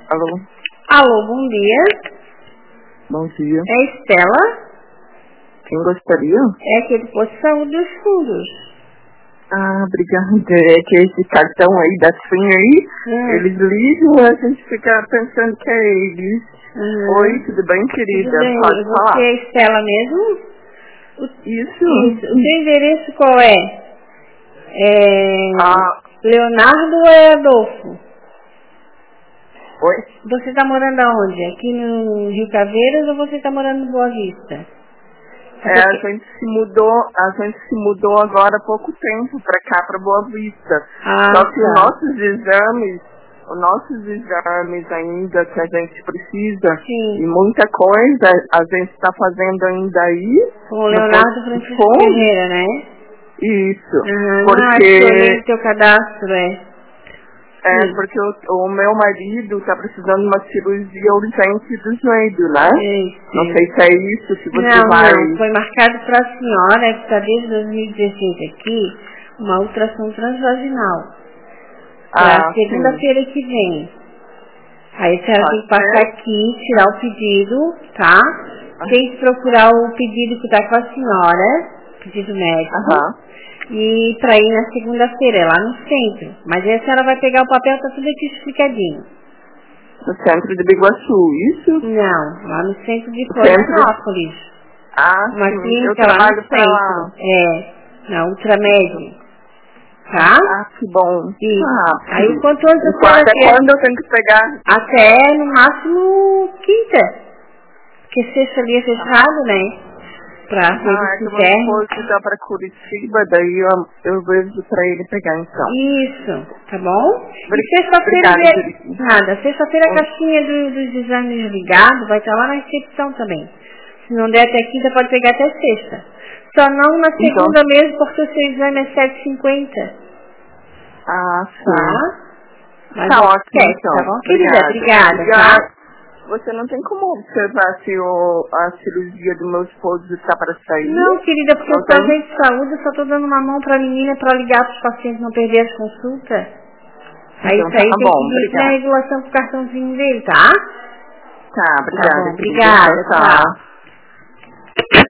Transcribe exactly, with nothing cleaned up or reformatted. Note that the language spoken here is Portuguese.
Alô? Alô, bom dia. Bom dia. É Estela? Quem gostaria? É aquele posto de saúde dos fundos. Ah, obrigada. É que esse cartão aí da Swing aí, Hum. eles ligam, a gente fica pensando que é eles. Uhum. Oi, tudo bem, querida? Tudo bem. Pode Você falar. é Estela mesmo? O, Isso. isso. O seu endereço qual é? É... Ah, Leonardo ou é Adolfo? oi? Você está morando aonde? Aqui no Rio Caveiras ou você está morando no Boa Vista? É, a gente se mudou, a gente se mudou agora há pouco tempo pra cá, pra Boa Vista. Ah, Só que tá. os nossos exames, os nossos exames ainda que a gente precisa, Sim. e muita coisa, a gente está fazendo ainda aí, Com o no Leonardo posto de Francisco fundo. Ferreira, né? Isso, Uhum. Não, acho que eu olhei porque, no teu cadastro, é. é, Sim. porque o, o meu marido está precisando de uma cirurgia urgente do joelho, né? Sim, Não sim. sei se é isso, se você Não, vai... não. Foi marcado para a senhora, que está desde dois mil e dezesseis aqui, uma ultrassom transvaginal. Para Ah, sim. segunda-feira que vem. Aí a senhora tem Pode que passar ser? aqui, tirar o pedido, tá? Tem que procurar o pedido que está com a senhora, pedido médico. Aham. E para ir na segunda-feira, é lá no centro. Mas aí a senhora vai pegar o papel, tá tudo aqui explicadinho. No centro de Biguaçu, isso? Não, lá no centro de No centro de... Florianópolis. Ah, Uma sim, eu clínica lá no trabalho pra lá. centro. É, na Ultramed. Tá? Ah, que bom. E Ah, aí o quanto antes a então, senhora até vier, quando eu tenho que pegar? até no máximo quinta. Porque sexta ali é fechado, né? Pra Ah, é serviço que o meu interno. esposo tá pra Curitiba, daí eu, eu vejo pra ele pegar então. Isso, tá bom? E Obri- sexta-feira, Obrigada, vê- Jerico. nada, sexta-feira a caixinha do- dos exames ligado vai estar lá na recepção também. Se não der até quinta, pode pegar até sexta. Só não na Então, segunda mesmo, porque o seu exame é sete e cinquenta, ah, sim. tá? Mas Tá não ótimo esquece, tá então. bom, querida? Obrigada. Obrigada, E tá? a, você não tem como observar se o, a cirurgia do meu esposo está para Não, sair? querida, porque Não eu sou tem? agente de saúde, eu só tô dando uma mão pra menina pra ligar pros pacientes não perder as consultas. Aí Então isso aí tá tem que bom, vir na obrigada. regulação com o cartãozinho dele, tá? Tá, Tá bom, obrigada, querida. obrigada, Tchau, tchau. tchau.